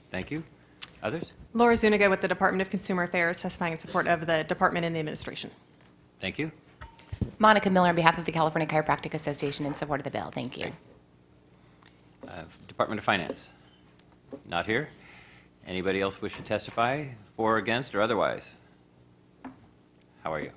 Thank you. Others? Laura Zuniga with the Department of Consumer Affairs, testifying in support of the department and the administration. Thank you. Monica Miller on behalf of the California Chiropractic Association in support of the bill. Thank you. Department of Finance? Not here. Anybody else wish to testify, for, against, or otherwise? How are you?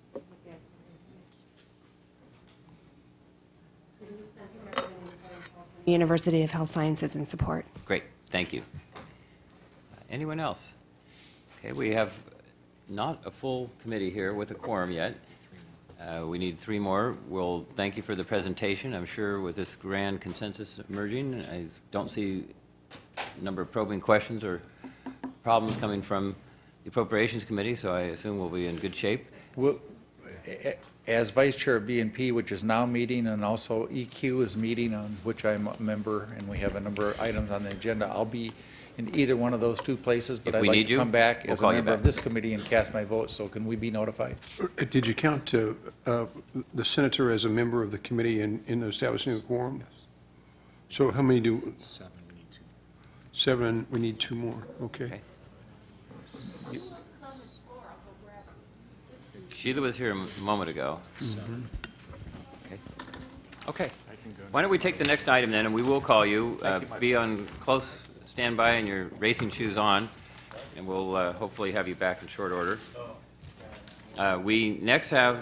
University of Health Sciences in support. Great, thank you. Anyone else? Okay, we have not a full committee here with a quorum yet. We need 3 more. We'll thank you for the presentation. I'm sure with this grand consensus emerging, I don't see a number of probing questions or problems coming from the Appropriations Committee, so I assume we'll be in good shape. Well, as Vice Chair of B&P, which is now meeting, and also EQ is meeting, on which I'm a member, and we have a number of items on the agenda, I'll be in either one of those 2 places, but If I'd we like need to you, come back we'll as a call you member back. of this committee and cast my vote, so can we be notified? Did you count the senator as a member of the committee in establishing a quorum? Yes. So how many do? 7. We need 2. 7. We need 2 more. Okay. Sheila was here a moment ago. Okay. Okay. Why don't we take the next item then, and we will call you. Be on close standby and your racing shoes on, and we'll hopefully have you back in short order. We next have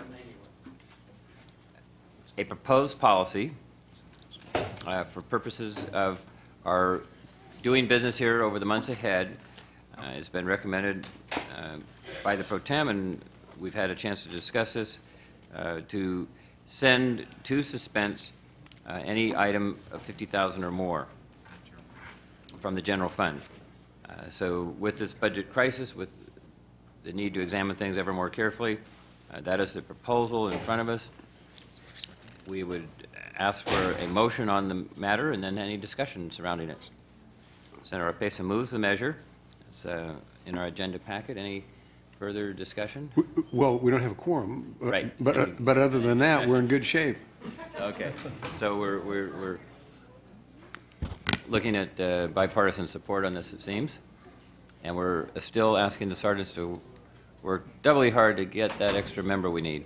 a proposed policy for purposes of our doing business here over the months ahead. It's been recommended by the Pro Tem, and we've had a chance to discuss this, to send to suspense any item of $50,000 or more from the general fund. So with this budget crisis, with the need to examine things ever more carefully, that is the proposal in front of us. We would ask for a motion on the matter and then any discussion surrounding it. Senator Oropesa moves the measure. It's in our agenda packet. Any further discussion? Well, we don't have a quorum. Right. But other than that, we're in good shape. Okay. So we're looking at bipartisan support on this, it seems. And we're still asking the sergeants to work doubly hard to get that extra member we need.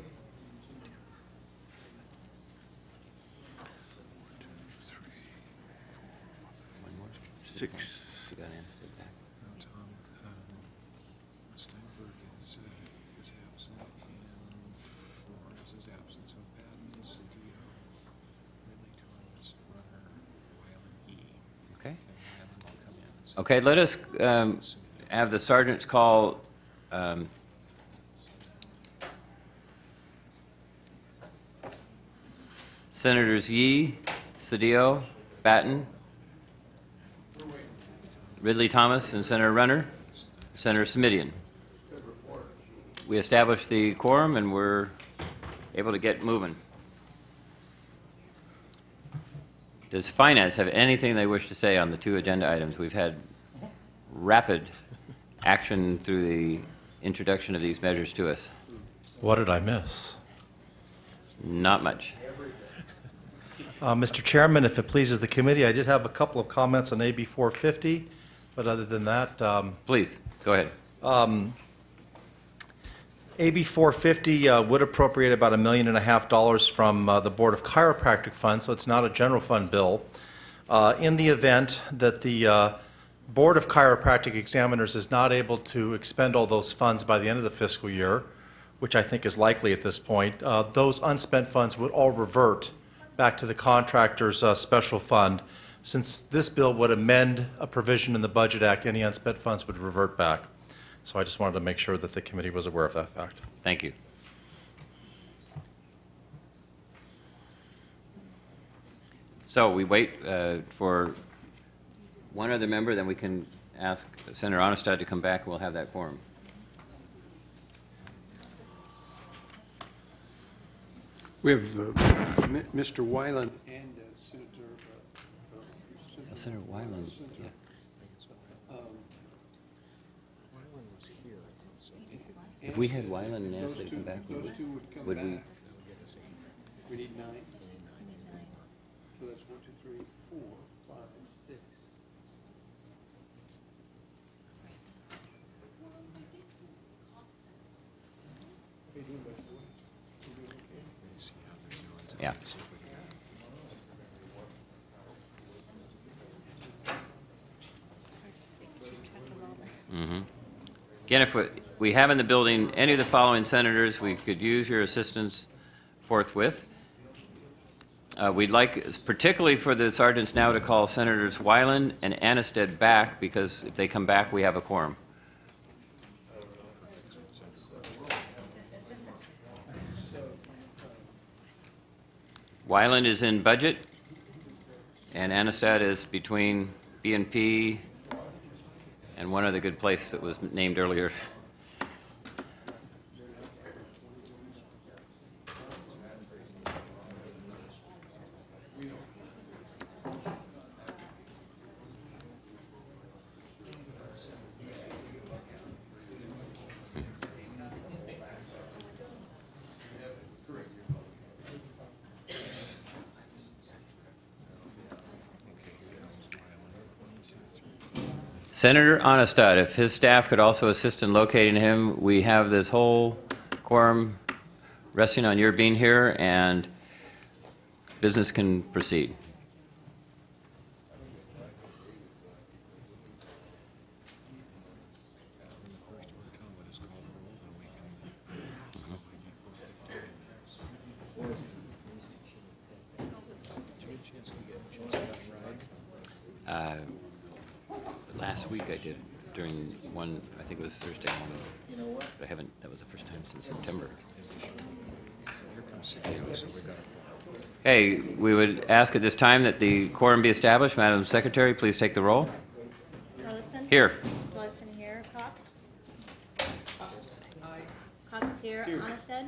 6. Okay. Okay, let us have the sergeants call Senators Yee, Cedillo, Batten, Ridley Thomas, and Senator Runner, Senator Simidian. We established the quorum, and we're able to get moving. Does Finance have anything they wish to say on the 2 agenda items? We've had rapid action through the introduction of these measures to us. What did I miss? Not much. Mr. Chairman, if it pleases the committee, I did have a couple of comments on AB 450, but other than that, Please, go ahead. AB 450 would appropriate about $1.5 million from the Board of Chiropractic Fund, so it's not a general fund bill. In the event that the Board of Chiropractic Examiners is not able to expend all those funds by the end of the fiscal year, which I think is likely at this point, those unspent funds would all revert back to the contractor's special fund. Since this bill would amend a provision in the Budget Act, any unspent funds would revert back. So I just wanted to make sure that the committee was aware of that fact. Thank you. So we wait for one other member, then we can ask Senator Onestad to come back, and we'll have that quorum. We have Mr. Weiland and Senator. Senator Weiland, yeah. If we had Weiland and asked them to come back, would we? We need 9. So that's 1, 2, 3, 4, 5, 6. Yeah. Again, if we have in the building any of the following senators, we could use your assistance forthwith. We'd like, particularly for the sergeants now, to call Senators Wyland and Annisted back, because if they come back, we have a quorum. Wyland is in budget, and Annisted is between B&P and one other good place that was named earlier. Senator Onestad, if his staff could also assist in locating him, we have this whole quorum resting on your being here, and business can proceed. Last week I did during one, I think it was Thursday morning. But I haven't, that was the first time since September. Hey, we would ask at this time that the quorum be established. Madam Secretary, please take the roll. Torlakson? Here. Torlakson here. Cox? Cox here. Onnested?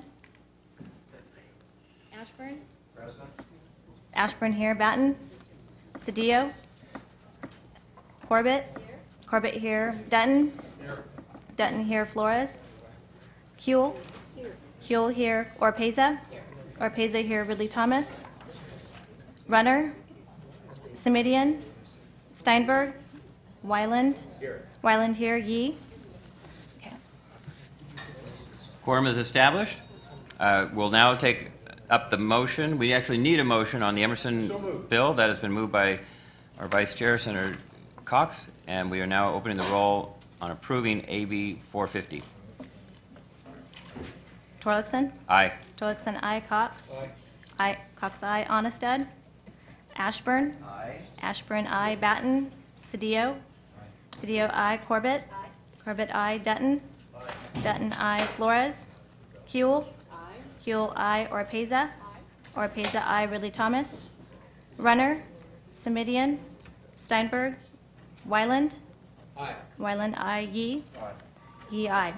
Ashburn? Present. Ashburn here. Batten? Cedillo? Corbett? Corbett here. Dutton? Dutton here. Flores? Huel? Huel here. Orpeza? Orpeza here. Ridley Thomas? Runner? Semidian? Steinberg? Wyland? Wyland here. Yee? Okay. Quorum is established. We'll now take up the motion. We actually need a motion on the Emerson bill. That has been moved by our Vice Chair, Senator Cox, and we are now opening the roll on approving AB 450. Torlakson? Aye. Torlakson, aye. Cox? Aye. Cox, aye. Onnested? Ashburn? Aye. Ashburn, aye. Batten? Cedillo? Cedillo, aye. Corbett? Corbett, aye. Dutton? Dutton, aye. Flores? Huel? Huel, aye. Orpeza? Orpeza, aye. Ridley Thomas? Runner? Semidian? Steinberg? Wyland? Aye. Wyland, aye. Yee? Yee, aye.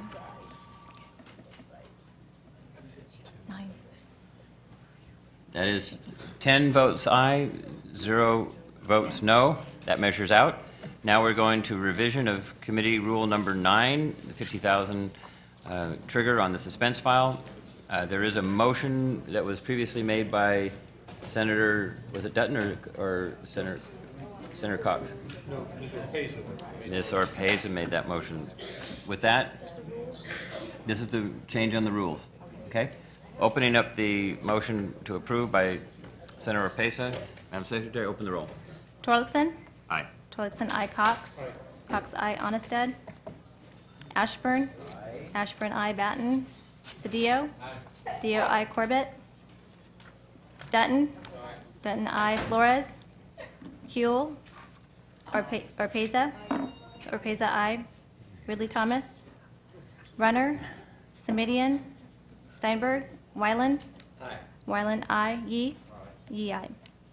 9. That is 10 votes aye, 0 votes no. That measures out. Now we're going to revision of committee rule number 9, the 50,000 trigger on the suspense file. There is a motion that was previously made by Senator, was it Dutton or Senator Cox? No, Ms. Orpeza made that motion. With that, this is the change on the rules, okay? Opening up the motion to approve by Senator Orpeza. Madam Secretary, open the roll. Torlakson? Aye. Torlakson, aye. Cox? Cox, aye. Onnested? Ashburn? Ashburn, aye. Batten? Cedillo? Cedillo, aye. Corbett? Dutton? Dutton, aye. Flores? Huel? Orpeza? Orpeza, aye. Ridley Thomas? Runner? Semidian? Steinberg? Wyland? Aye. Wyland, aye. Yee? Yee, aye.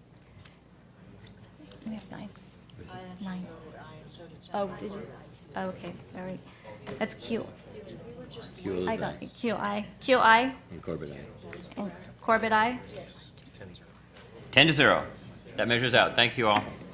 We have 9. 9. Oh, did you? Oh, okay, sorry. That's Q. I got it. Q, aye. Q, aye. And Corbett, aye. And Corbett, aye. 10 to 0. That measures out. Thank you all.